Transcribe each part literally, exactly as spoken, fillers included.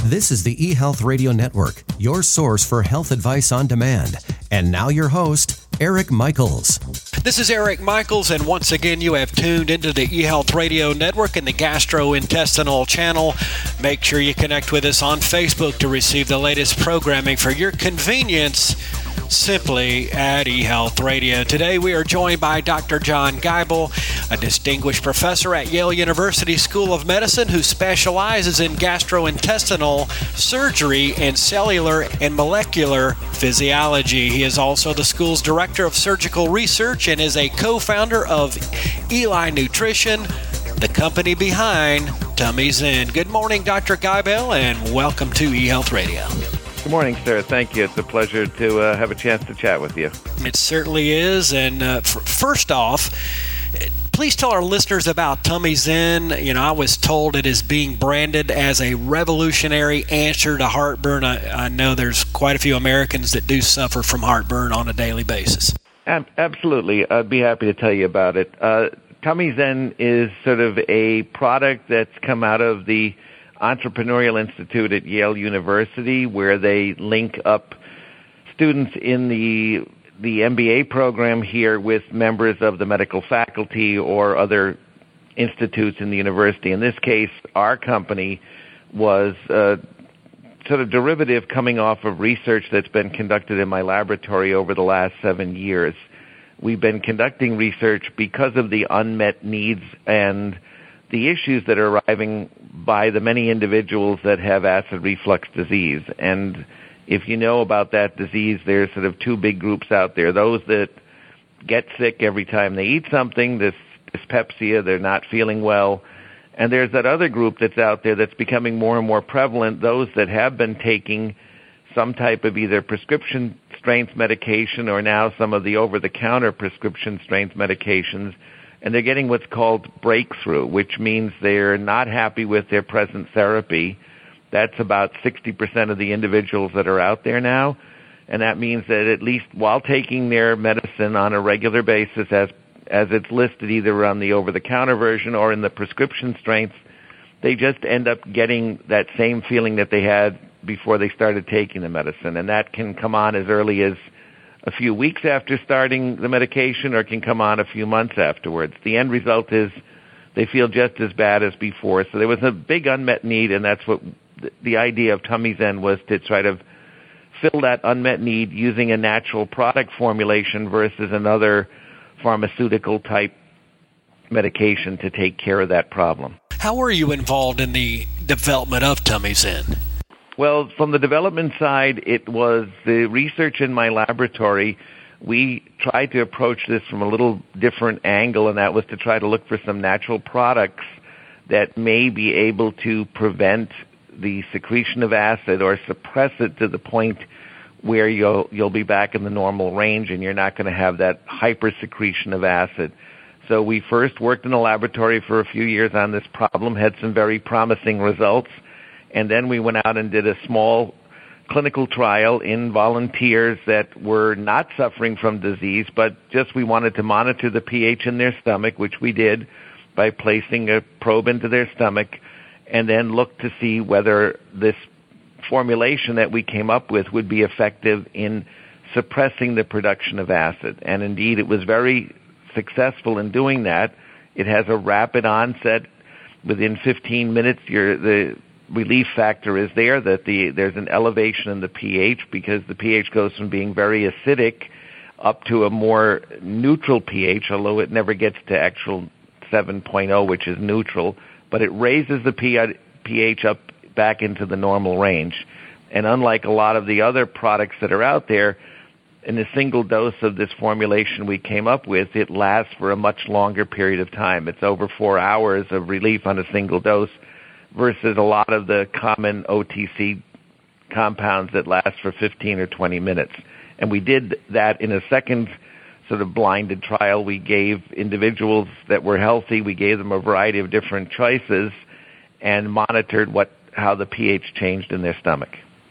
This is the eHealth Radio Network, your source for health advice on demand. And now your host, Eric Michaels. This is Eric Michaels, and once again, you have tuned into the eHealth Radio Network and the Gastrointestinal Channel. Make sure you connect with us on Facebook to receive the latest programming for your convenience, simply at eHealth Radio. Today, we are joined by Doctor John Geibel, a distinguished professor at Yale University School of Medicine who specializes in gastrointestinal surgery and cellular and molecular physiology. He is also the school's director of surgical research and is a co-founder of Eli Nutrition, the company behind Tummy's Inn. Good morning, Doctor Geibel, and welcome to eHealth Radio. Good morning, sir. Thank you. It's a pleasure to uh, have a chance to chat with you. It certainly is. And uh, f- first off, please tell our listeners about Tummy's Inn. You know, I was told it is being branded as a revolutionary answer to heartburn. I, I know there's quite a few Americans that do suffer from heartburn on a daily basis. Ab- absolutely. I'd be happy to tell you about it. Uh, Tummy's Inn is sort of a product that's come out of the Entrepreneurial Institute at Yale University, where they link up students in the the M B A program here with members of the medical faculty or other institutes in the university. In this case, our company was uh, sort of derivative coming off of research that's been conducted in my laboratory over the last seven years. We've been conducting research because of the unmet needs and the issues that are arriving by the many individuals that have acid reflux disease. And if you know about that disease, there's sort of two big groups out there. Those that get sick every time they eat something, this dyspepsia, they're not feeling well. And there's that other group that's out there that's becoming more and more prevalent, those that have been taking some type of either prescription strength medication or now some of the over-the-counter prescription strength medications, and they're getting what's called breakthrough, which means they're not happy with their present therapy. That's about sixty percent of the individuals that are out there now, and that means that at least while taking their medicine on a regular basis, as as it's listed either on the over-the-counter version or in the prescription strength, they just end up getting that same feeling that they had before they started taking the medicine, and that can come on as early as a few weeks after starting the medication or can come on a few months afterwards. The end result is they feel just as bad as before. So there was a big unmet need, and that's what the idea of Tummy's Inn was, to try to fill that unmet need using a natural product formulation versus another pharmaceutical-type medication to take care of that problem. How were you involved in the development of Tummy's Inn? Well, from the development side, it was the research in my laboratory. We tried to approach this from a little different angle, and that was to try to look for some natural products that may be able to prevent the secretion of acid or suppress it to the point where you'll you'll be back in the normal range and you're not going to have that hypersecretion of acid. So we first worked in the laboratory for a few years on this problem, had some very promising results. And then we went out and did a small clinical trial in volunteers that were not suffering from disease, but just we wanted to monitor the pH in their stomach, which we did by placing a probe into their stomach, and then look to see whether this formulation that we came up with would be effective in suppressing the production of acid. And indeed, it was very successful in doing that. It has a rapid onset. Within fifteen minutes, you're, the relief factor is there, that the there's an elevation in the pH because the pH goes from being very acidic up to a more neutral pH, although it never gets to actual seven point oh, which is neutral, but it raises the pH up back into the normal range. And unlike a lot of the other products that are out there, in a single dose of this formulation we came up with, it lasts for a much longer period of time. It's over four hours of relief on a single dose, versus a lot of the common O T C compounds that last for fifteen or twenty minutes. And we did that in a second sort of blinded trial. We gave individuals that were healthy, we gave them a variety of different choices and monitored what how the pH changed in their stomach.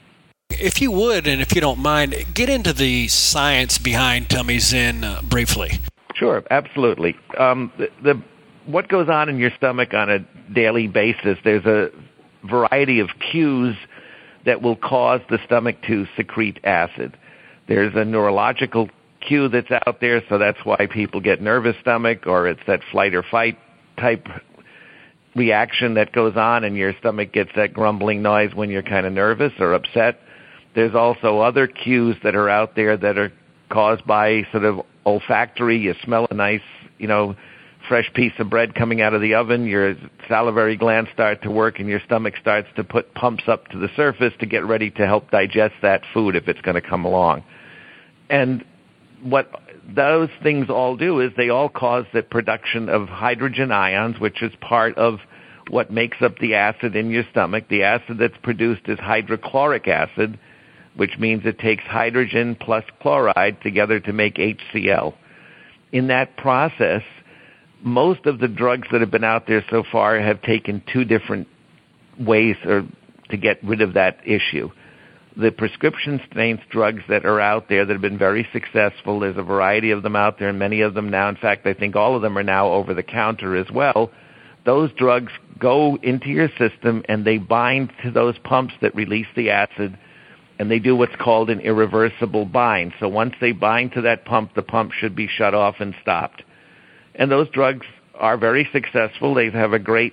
If you would, and if you don't mind, get into the science behind Tummy's Inn uh, briefly. Sure, absolutely. Um, the, the what goes on in your stomach on a daily basis, there's a variety of cues that will cause the stomach to secrete acid. There's a neurological cue that's out there, so that's why people get nervous stomach, or it's that flight or fight type reaction that goes on and your stomach gets that grumbling noise when you're kind of nervous or upset. There's also other cues that are out there that are caused by sort of olfactory. You smell a nice, you know, fresh piece of bread coming out of the oven, your salivary glands start to work and your stomach starts to put pumps up to the surface to get ready to help digest that food if it's going to come along. And what those things all do is they all cause the production of hydrogen ions, which is part of what makes up the acid in your stomach. The acid that's produced is hydrochloric acid, which means it takes hydrogen plus chloride together to make H C l. In that process, most of the drugs that have been out there so far have taken two different ways or to get rid of that issue. The prescription strength drugs that are out there that have been very successful, there's a variety of them out there, and many of them now, in fact, I think all of them are now over the counter as well. Those drugs go into your system and they bind to those pumps that release the acid, and they do what's called an irreversible bind. So once they bind to that pump, the pump should be shut off and stopped. And those drugs are very successful. They have a great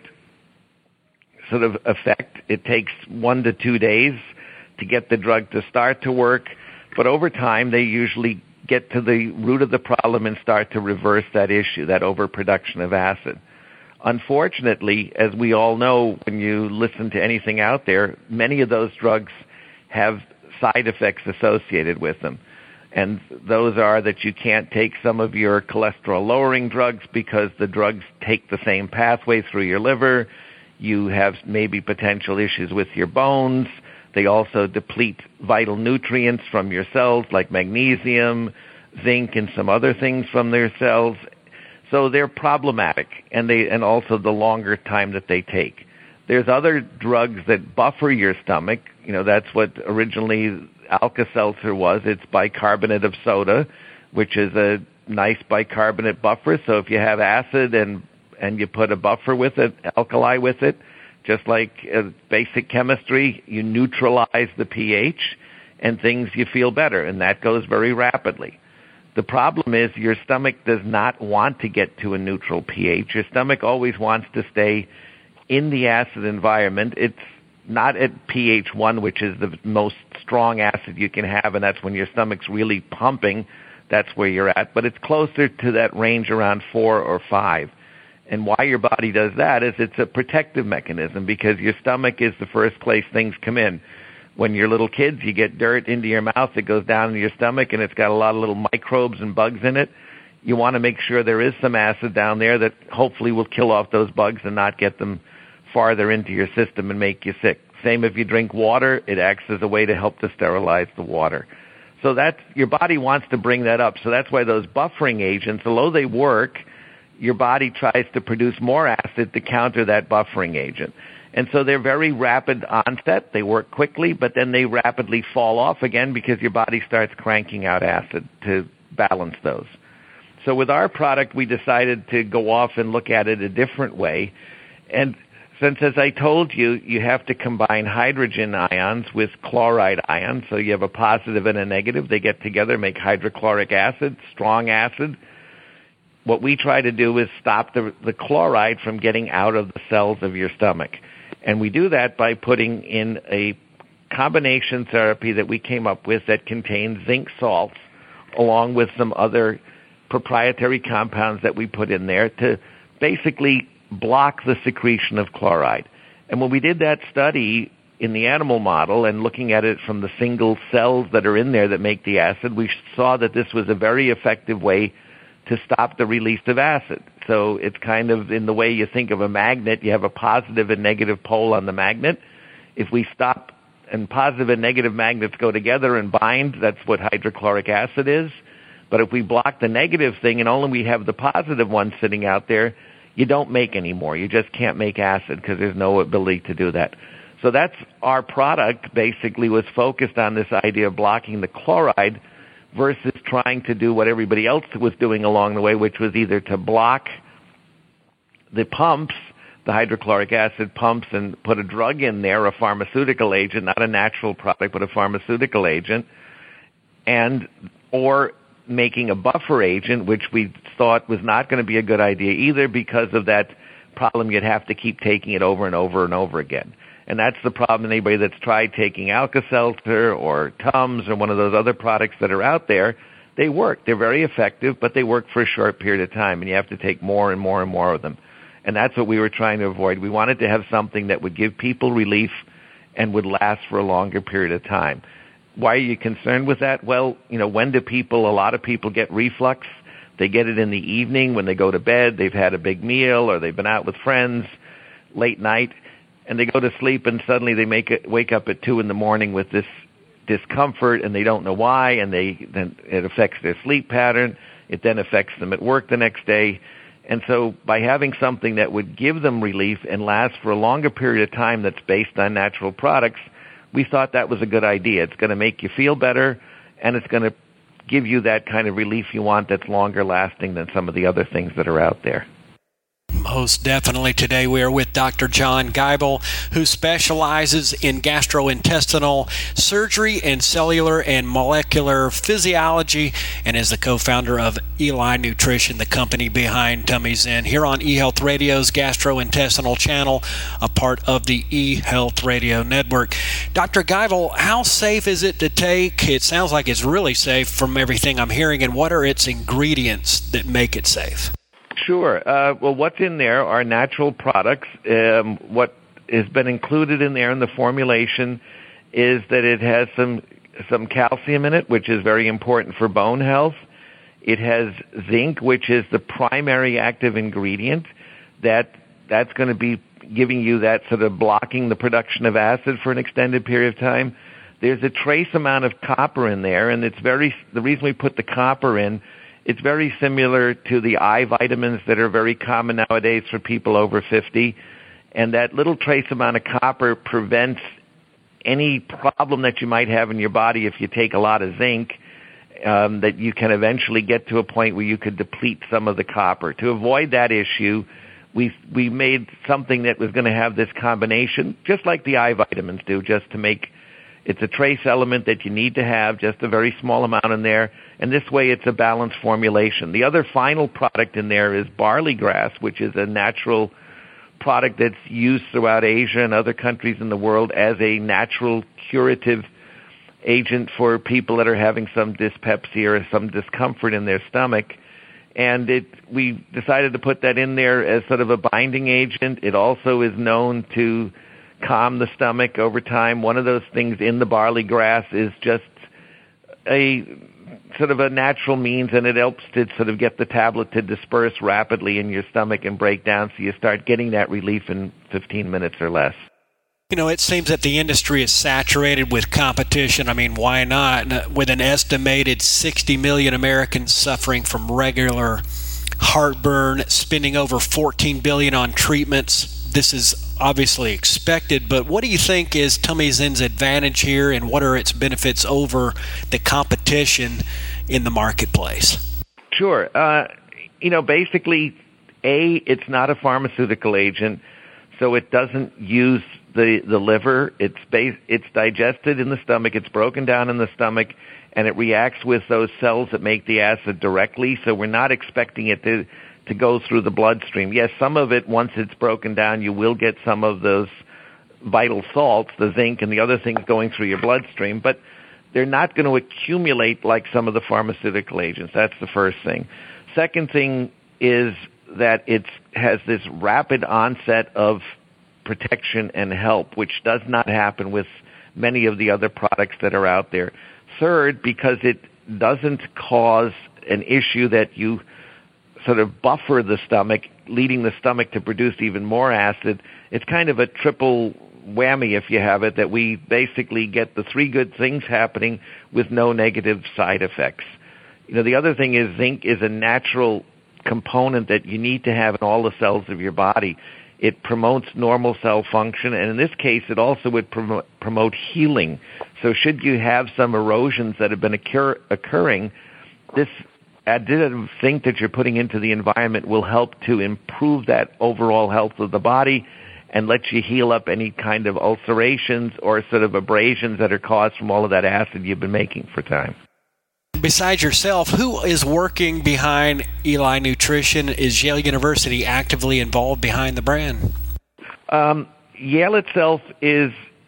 sort of effect. It takes one to two days to get the drug to start to work, but over time they usually get to the root of the problem and start to reverse that issue, that overproduction of acid. Unfortunately, as we all know, when you listen to anything out there, many of those drugs have side effects associated with them. And those are that you can't take some of your cholesterol-lowering drugs because the drugs take the same pathway through your liver. You have maybe potential issues with your bones. They also deplete vital nutrients from your cells like magnesium, zinc, and some other things from their cells. So they're problematic, and they and also the longer time that they take. There's other drugs that buffer your stomach. You know, that's what originally Alka-Seltzer was. It's bicarbonate of soda, which is a nice bicarbonate buffer. So if you have acid and and you put a buffer with it, alkali with it, just like uh, basic chemistry, you neutralize the pH and things you feel better, and that goes very rapidly. The problem is your stomach does not want to get to a neutral pH. Your stomach always wants to stay in the acid environment. It's not at pH one, which is the most strong acid you can have, and that's when your stomach's really pumping. That's where you're at. But it's closer to that range around four or five. And why your body does that is it's a protective mechanism, because your stomach is the first place things come in. When you're little kids, you get dirt into your mouth, it goes down into your stomach, and it's got a lot of little microbes and bugs in it. You want to make sure there is some acid down there that hopefully will kill off those bugs and not get them farther into your system and make you sick. Same if you drink water, it acts as a way to help to sterilize the water. So that's, your body wants to bring that up. So that's why those buffering agents, although they work, your body tries to produce more acid to counter that buffering agent. And so they're very rapid onset. They work quickly, but then they rapidly fall off again because your body starts cranking out acid to balance those. So with our product, we decided to go off and look at it a different way. And since, as I told you, you have to combine hydrogen ions with chloride ions, so you have a positive and a negative. They get together, make hydrochloric acid, strong acid. What we try to do is stop the, the chloride from getting out of the cells of your stomach. And we do that by putting in a combination therapy that we came up with that contains zinc salts along with some other proprietary compounds that we put in there to basically block the secretion of chloride. And when we did that study in the animal model and looking at it from the single cells that are in there that make the acid, we saw that this was a very effective way to stop the release of acid. So it's kind of in the way you think of a magnet. You have a positive and negative pole on the magnet. If we stop and positive and negative magnets go together and bind, that's what hydrochloric acid is. But if we block the negative thing and only we have the positive one sitting out there, you don't make any more. You just can't make acid because there's no ability to do that. So that's our product, basically, was focused on this idea of blocking the chloride versus trying to do what everybody else was doing along the way, which was either to block the pumps the hydrochloric acid pumps and put a drug in there, a pharmaceutical agent, not a natural product, but a pharmaceutical agent, and or making a buffer agent, which we thought was not going to be a good idea either because of that problem. You'd have to keep taking it over and over and over again. And that's the problem. Anybody that's tried taking Alka-Seltzer or Tums or one of those other products that are out there, they work. They're very effective, but they work for a short period of time, and you have to take more and more and more of them. And that's what we were trying to avoid. We wanted to have something that would give people relief and would last for a longer period of time. Why are you concerned with that? Well, you know, when do people, a lot of people get reflux? They get it in the evening when they go to bed, they've had a big meal, or they've been out with friends late night, and they go to sleep, and suddenly they make it, wake up at two in the morning with this discomfort, and they don't know why, and they then it affects their sleep pattern. It then affects them at work the next day. And so by having something that would give them relief and last for a longer period of time that's based on natural products, we thought that was a good idea. It's going to make you feel better, and it's going to give you that kind of relief you want that's longer lasting than some of the other things that are out there. Most definitely. Today we are with Doctor John Geibel, who specializes in gastrointestinal surgery and cellular and molecular physiology, and is the co-founder of Eli Nutrition, the company behind Tummy's Inn, here on eHealth Radio's gastrointestinal channel, a part of the eHealth Radio Network. Doctor Geibel, how safe is it to take? It sounds like it's really safe from everything I'm hearing, and what are its ingredients that make it safe? Sure. Uh, well, what's in there are natural products. Um, what has been included in there in the formulation is that it has some some calcium in it, which is very important for bone health. It has zinc, which is the primary active ingredient. That that's going to be giving you that sort of blocking the production of acid for an extended period of time. There's a trace amount of copper in there, and it's very the reason we put the copper in. It's very similar to the eye vitamins that are very common nowadays for people over fifty. And that little trace amount of copper prevents any problem that you might have in your body if you take a lot of zinc, um, that you can eventually get to a point where you could deplete some of the copper. To avoid that issue, we we made something that was going to have this combination, just like the eye vitamins do, just to make it's a trace element that you need to have, just a very small amount in there, and this way it's a balanced formulation. The other final product in there is barley grass, which is a natural product that's used throughout Asia and other countries in the world as a natural curative agent for people that are having some dyspepsia or some discomfort in their stomach. And it, we decided to put that in there as sort of a binding agent. It also is known to calm the stomach over time. One of those things in the barley grass is just a sort of a natural means, and it helps to sort of get the tablet to disperse rapidly in your stomach and break down, so you start getting that relief in fifteen minutes or less. You know, it seems that the industry is saturated with competition. I mean, why not? With an estimated sixty million Americans suffering from regular heartburn, spending over fourteen billion dollars on treatments, this is obviously expected, but what do you think is Tummy's Inn's advantage here, and what are its benefits over the competition in the marketplace? Sure. Uh, you know, basically, A, it's not a pharmaceutical agent, so it doesn't use the, the liver. It's bas- it's digested in the stomach, it's broken down in the stomach, and it reacts with those cells that make the acid directly, so we're not expecting it to to go through the bloodstream. Yes, some of it, once it's broken down, you will get some of those vital salts, the zinc and the other things going through your bloodstream, but they're not going to accumulate like some of the pharmaceutical agents. That's the first thing. Second thing is that it has this rapid onset of protection and help, which does not happen with many of the other products that are out there. Third, because it doesn't cause an issue that you sort of buffer the stomach, leading the stomach to produce even more acid. It's kind of a triple whammy, if you have it, that we basically get the three good things happening with no negative side effects. You know, the other thing is zinc is a natural component that you need to have in all the cells of your body. It promotes normal cell function, and in this case, it also would promote, promote healing. So should you have some erosions that have been occur, occurring, this additive zinc that you're putting into the environment will help to improve that overall health of the body and let you heal up any kind of ulcerations or sort of abrasions that are caused from all of that acid you've been making for time. Besides yourself, who is working behind Eli Nutrition? Is Yale University actively involved behind the brand? Um, Yale itself is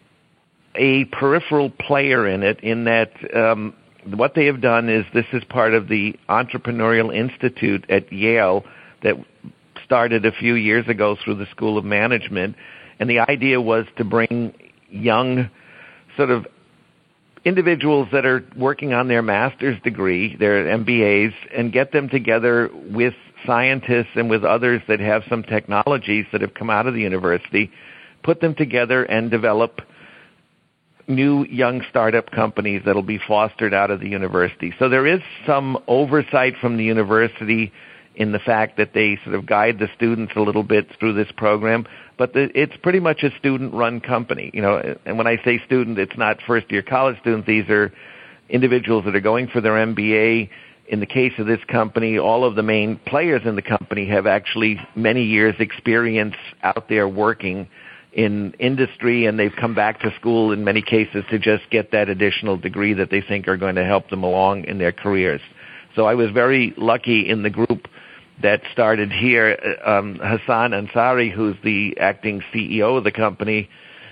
a peripheral player in it, in that um, what they have done is this is part of the Entrepreneurial Institute at Yale that started a few years ago through the School of Management. And the idea was to bring young sort of individuals that are working on their master's degree, their M B As, and get them together with scientists and with others that have some technologies that have come out of the university, put them together and develop new young startup companies that'll be fostered out of the university. So there is some oversight from the university in the fact that they sort of guide the students a little bit through this program, but the, it's pretty much a student-run company. You know, and when I say student, it's not first-year college students. These are individuals that are going for their M B A. In the case of this company, all of the main players in the company have actually many years' experience out there working in industry, and they've come back to school in many cases to just get that additional degree that they think are going to help them along in their careers. So I was very lucky in the group that started here. um, Hassan Ansari, who's the acting C E O of the company,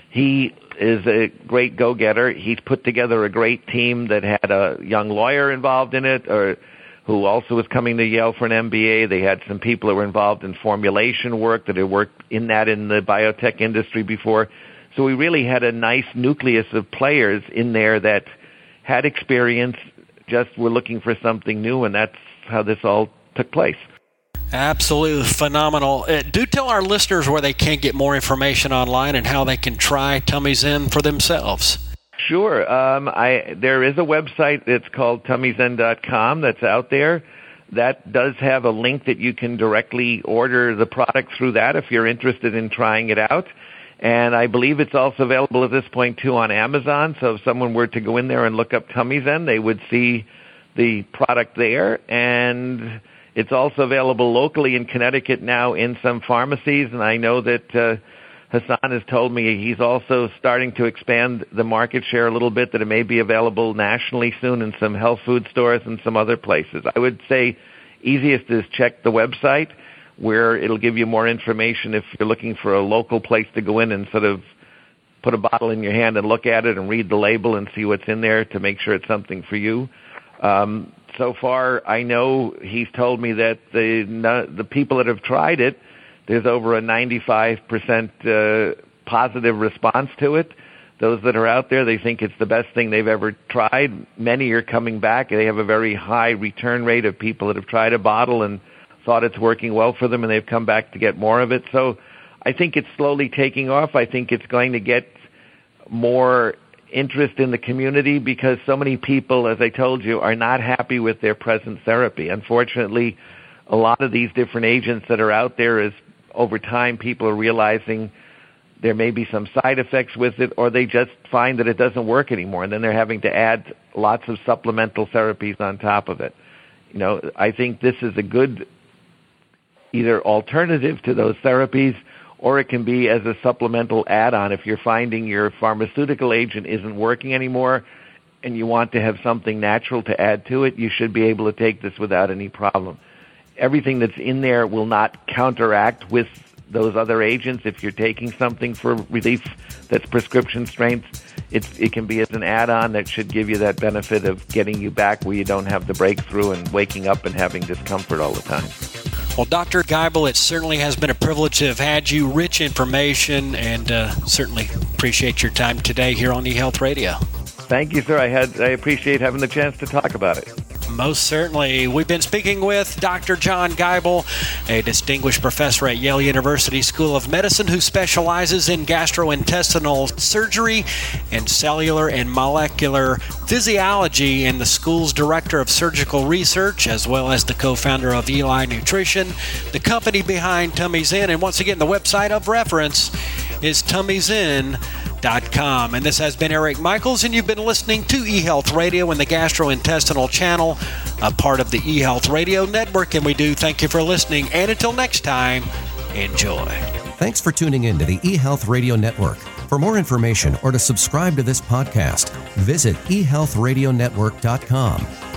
he is a great go-getter. He's put together a great team that had a young lawyer involved in it, or who also was coming to Yale for an M B A. They had some people that were involved in formulation work that had worked in that in the biotech industry before. So we really had a nice nucleus of players in there that had experience, just were looking for something new, and that's how this all took place. Absolutely phenomenal. Uh, do tell our listeners where they can get more information online and how they can try Tummy Zen for themselves. Sure. Um, I, there is a website that's called tummy zen dot com that's out there. That does have a link that you can directly order the product through that if you're interested in trying it out. And I believe it's also available at this point, too, on Amazon. So if someone were to go in there and look up Tummy Zen, they would see the product there. And it's also available locally in Connecticut now in some pharmacies. And I know that uh, Hassan has told me he's also starting to expand the market share a little bit, that it may be available nationally soon in some health food stores and some other places. I would say easiest is check the website, where it'll give you more information if you're looking for a local place to go in and sort of put a bottle in your hand and look at it and read the label and see what's in there to make sure it's something for you. Um, so far, I know he's told me that the the people that have tried it, there's over a ninety-five percent uh, positive response to it. Those that are out there, they think it's the best thing they've ever tried. Many are coming back. They have a very high return rate of people that have tried a bottle and thought it's working well for them, and they've come back to get more of it. So I think it's slowly taking off. I think it's going to get more interest in the community because so many people, as I told you, are not happy with their present therapy. Unfortunately, a lot of these different agents that are out there, is over time people are realizing there may be some side effects with it, or they just find that it doesn't work anymore, and then they're having to add lots of supplemental therapies on top of it. You know, I think this is a good either alternative to those therapies, or it can be as a supplemental add-on. If you're finding your pharmaceutical agent isn't working anymore and you want to have something natural to add to it, you should be able to take this without any problem. Everything that's in there will not counteract with those other agents. If you're taking something for relief that's prescription strength, it's, it can be as an add-on that should give you that benefit of getting you back where you don't have the breakthrough and waking up and having discomfort all the time. Well, Doctor Geibel, it certainly has been a privilege to have had you. Rich information, and uh, certainly appreciate your time today here on eHealth Radio. Thank you, sir. I had I appreciate having the chance to talk about it. Most certainly. We've been speaking with Doctor John Geibel, a distinguished professor at Yale University School of Medicine who specializes in gastrointestinal surgery and cellular and molecular physiology, and the school's director of surgical research, as well as the co-founder of Eli Nutrition, the company behind Tummy Zen. And once again, the website of reference is tummy zen dot com. And this has been Eric Michaels, and you've been listening to eHealth Radio and the Gastrointestinal Channel, a part of the eHealth Radio Network. And we do thank you for listening. And until next time, enjoy. Thanks for tuning in to the eHealth Radio Network. For more information or to subscribe to this podcast, visit e health radio network dot com.